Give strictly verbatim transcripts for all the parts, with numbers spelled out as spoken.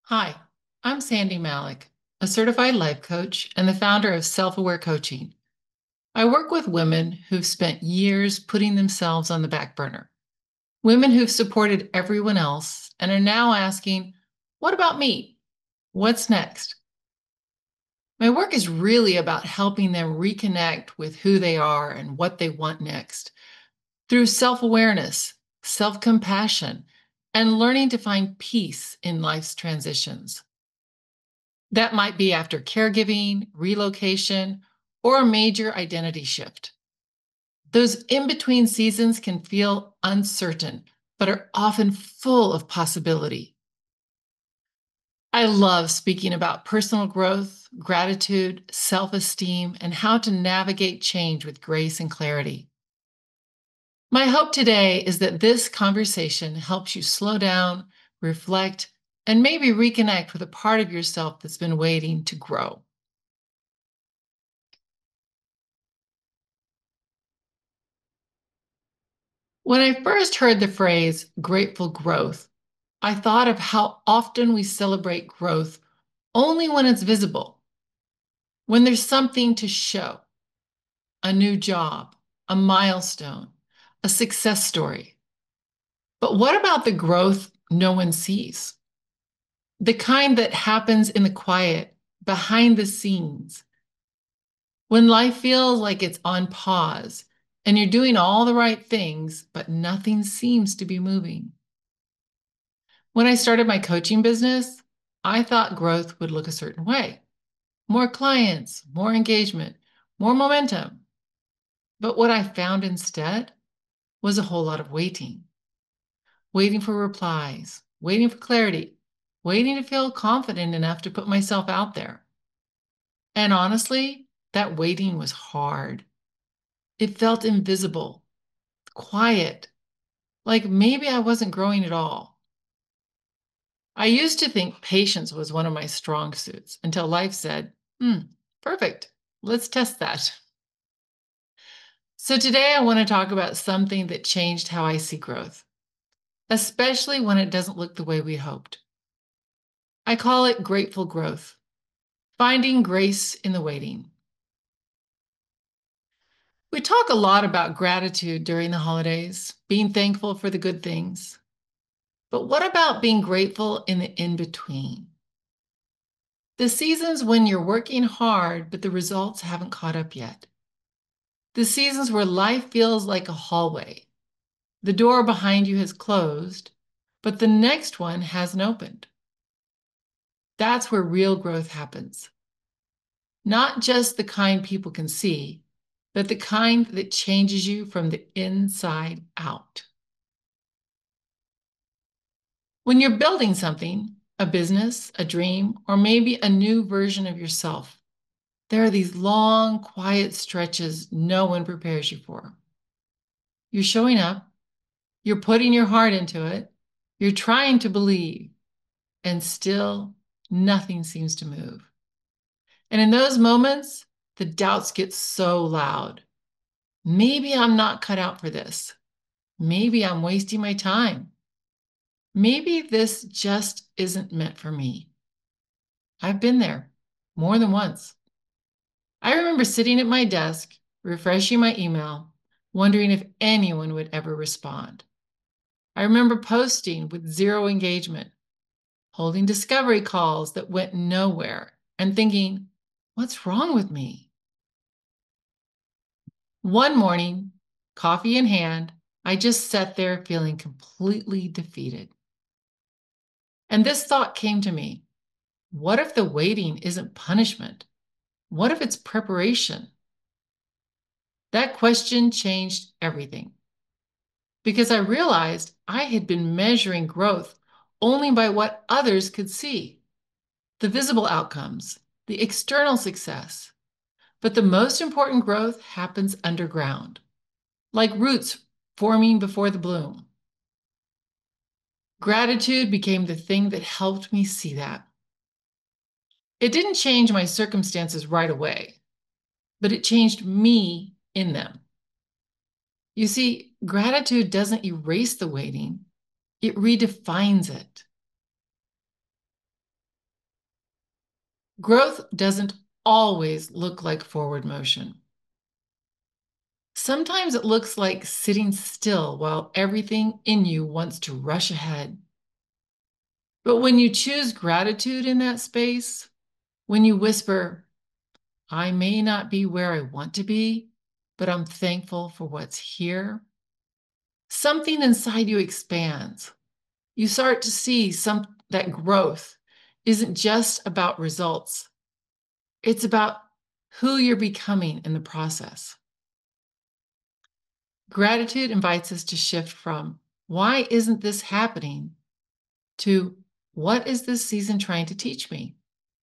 Hi, I'm Sandy Malik, a certified life coach and the founder of Self Aware Coaching. I work with women who've spent years putting themselves on the back burner, women who've supported everyone else and are now asking, what about me? What's next? My work is really about helping them reconnect with who they are and what they want next through self awareness, self compassion, and learning to find peace in life's transitions. That might be after caregiving, relocation, or a major identity shift. Those in between seasons can feel uncertain, but are often full of possibility. I love speaking about personal growth, gratitude, self esteem, and how to navigate change with grace and clarity. My hope today is that this conversation helps you slow down, reflect, and maybe reconnect with a part of yourself that's been waiting to grow. When I first heard the phrase grateful growth, I thought of how often we celebrate growth only when it's visible, when there's something to show, a new job, a milestone, a success story. But what about the growth no one sees? The kind that happens in the quiet, behind the scenes, when life feels like it's on pause and you're doing all the right things, but nothing seems to be moving. When I started my coaching business, I thought growth would look a certain way: more clients, more engagement, more momentum. But what I found instead was a whole lot of waiting, waiting for replies, waiting for clarity, waiting to feel confident enough to put myself out there. And honestly, that waiting was hard. It felt invisible, quiet, like maybe I wasn't growing at all. I used to think patience was one of my strong suits until life said, hmm, perfect. Let's test that. So today I want to talk about something that changed how I see growth, especially when it doesn't look the way we hoped. I call it grateful growth, finding grace in the waiting. We talk a lot about gratitude during the holidays, being thankful for the good things. But what about being grateful in the in between? The seasons when you're working hard, but the results haven't caught up yet. The seasons where life feels like a hallway. The door behind you has closed, but the next one hasn't opened. That's where real growth happens. Not just the kind people can see, but the kind that changes you from the inside out. When you're building something, a business, a dream, or maybe a new version of yourself, there are these long, quiet stretches no one prepares you for. You're showing up, you're putting your heart into it, you're trying to believe, and still nothing seems to move. And in those moments, the doubts get so loud. Maybe I'm not cut out for this. Maybe I'm wasting my time. Maybe this just isn't meant for me. I've been there more than once. I remember sitting at my desk, refreshing my email, wondering if anyone would ever respond. I remember posting with zero engagement, holding discovery calls that went nowhere, and thinking, what's wrong with me? One morning, coffee in hand, I just sat there feeling completely defeated. And this thought came to me: what if the waiting isn't punishment? What if it's preparation? That question changed everything because I realized I had been measuring growth only by what others could see, the visible outcomes, the external success. But the most important growth happens underground, like roots forming before the bloom. Gratitude became the thing that helped me see that. It didn't change my circumstances right away, but it changed me in them. You see, gratitude doesn't erase the waiting, it redefines it. Growth doesn't always look like forward motion. Sometimes it looks like sitting still while everything in you wants to rush ahead. But when you choose gratitude in that space, when you whisper, I may not be where I want to be, but I'm thankful for what's here, something inside you expands. You start to see some that growth isn't just about results. It's about who you're becoming in the process. Gratitude invites us to shift from, why isn't this happening, to, what is this season trying to teach me?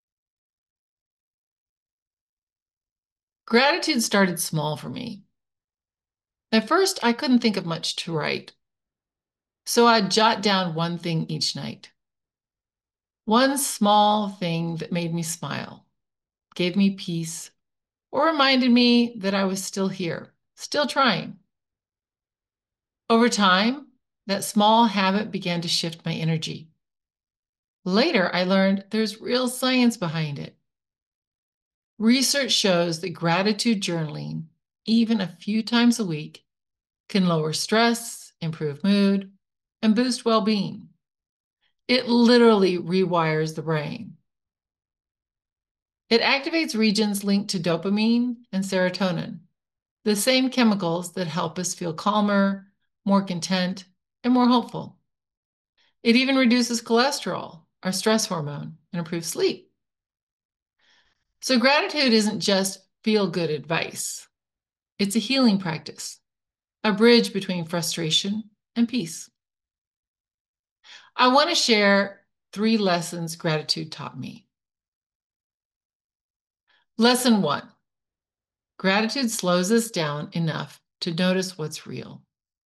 Gratitude started small for me. At first, I couldn't think of much to write, so I'd jot down one thing each night. One small thing that made me smile, gave me peace, or reminded me that I was still here, still trying. Over time, that small habit began to shift my energy. Later, I learned there's real science behind it. Research shows that gratitude journaling, even a few times a week, can lower stress, improve mood, and boost well-being. It literally rewires the brain. It activates regions linked to dopamine and serotonin, the same chemicals that help us feel calmer, more content, and more hopeful. It even reduces cholesterol, our stress hormone, and improves sleep. So gratitude isn't just feel-good advice. It's a healing practice, a bridge between frustration and peace. I want to share three lessons gratitude taught me. Lesson one, gratitude slows us down enough to notice what's real.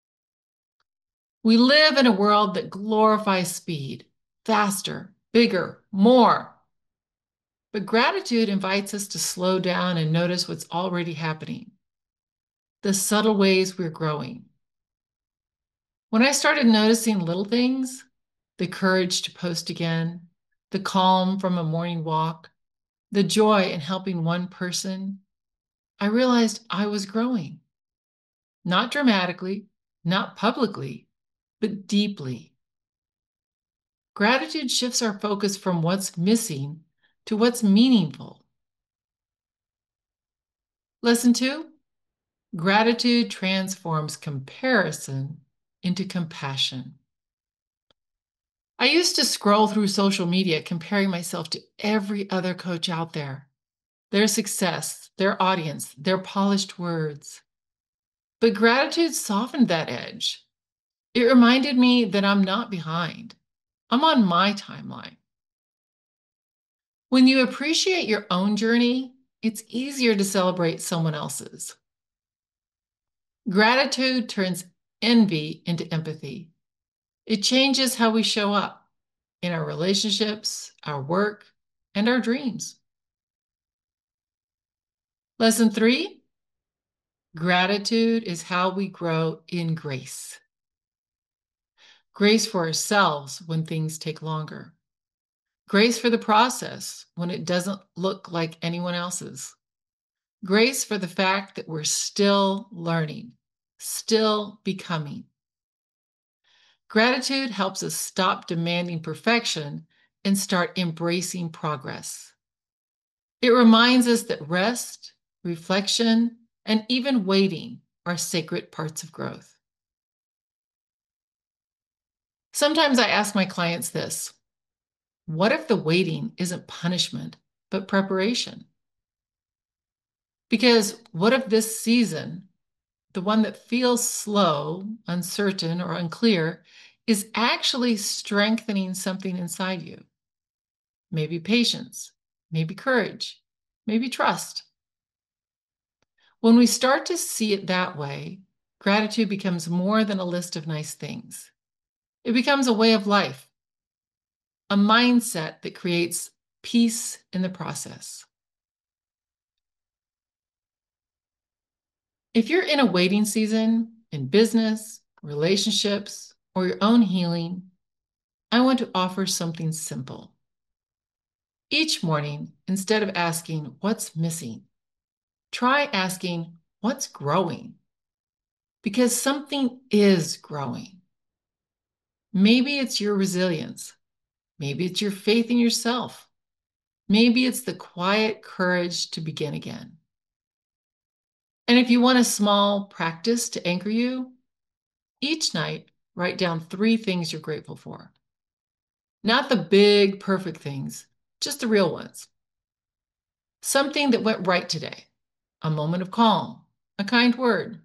We live in a world that glorifies speed, faster, bigger, more. But gratitude invites us to slow down and notice what's already happening, the subtle ways we're growing. When I started noticing little things, the courage to post again, the calm from a morning walk, the joy in helping one person, I realized I was growing. Not dramatically, not publicly, but deeply. Gratitude shifts our focus from what's missing to what's meaningful. Lesson two, gratitude transforms comparison into compassion. I used to scroll through social media comparing myself to every other coach out there, their success, their audience, their polished words. But gratitude softened that edge. It reminded me that I'm not behind. I'm on my timeline. When you appreciate your own journey, it's easier to celebrate someone else's. Gratitude turns envy into empathy. It changes how we show up in our relationships, our work, and our dreams. Lesson three, gratitude is how we grow in grace. Grace for ourselves when things take longer. Grace for the process when it doesn't look like anyone else's. Grace for the fact that we're still learning, still becoming. Gratitude helps us stop demanding perfection and start embracing progress. It reminds us that rest, reflection, and even waiting are sacred parts of growth. Sometimes I ask my clients this: what if the waiting isn't punishment, but preparation? Because what if this season, the one that feels slow, uncertain, or unclear, is actually strengthening something inside you? Maybe patience, maybe courage, maybe trust. When we start to see it that way, gratitude becomes more than a list of nice things. It becomes a way of life, a mindset that creates peace in the process. If you're in a waiting season in business, relationships, or your own healing, I want to offer something simple. Each morning, instead of asking, what's missing, try asking, what's growing? Because something is growing. Maybe it's your resilience. Maybe it's your faith in yourself. Maybe it's the quiet courage to begin again. And if you want a small practice to anchor you, each night, write down three things you're grateful for. Not the big, perfect things, just the real ones. Something that went right today, a moment of calm, a kind word.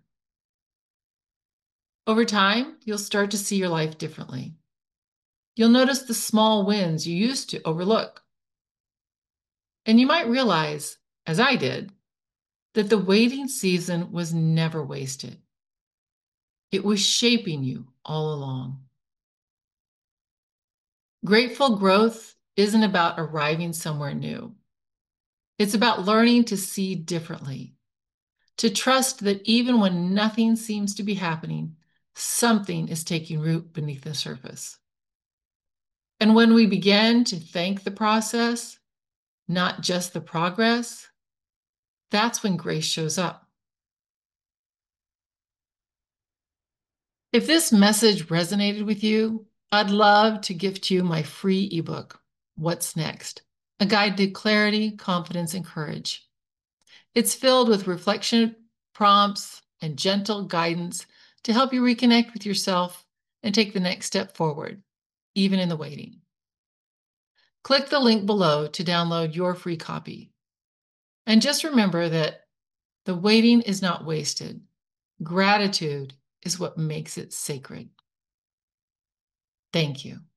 Over time, you'll start to see your life differently. You'll notice the small wins you used to overlook. And you might realize, as I did, that the waiting season was never wasted. It was shaping you all along. Grateful growth isn't about arriving somewhere new. It's about learning to see differently, to trust that even when nothing seems to be happening, something is taking root beneath the surface. And when we begin to thank the process, not just the progress, that's when grace shows up. If this message resonated with you, I'd love to gift you my free ebook, What's Next? A Guide to Clarity, Confidence, and Courage. It's filled with reflection prompts and gentle guidance to help you reconnect with yourself and take the next step forward, even in the waiting. Click the link below to download your free copy. And just remember that the waiting is not wasted. Gratitude is what makes it sacred. Thank you.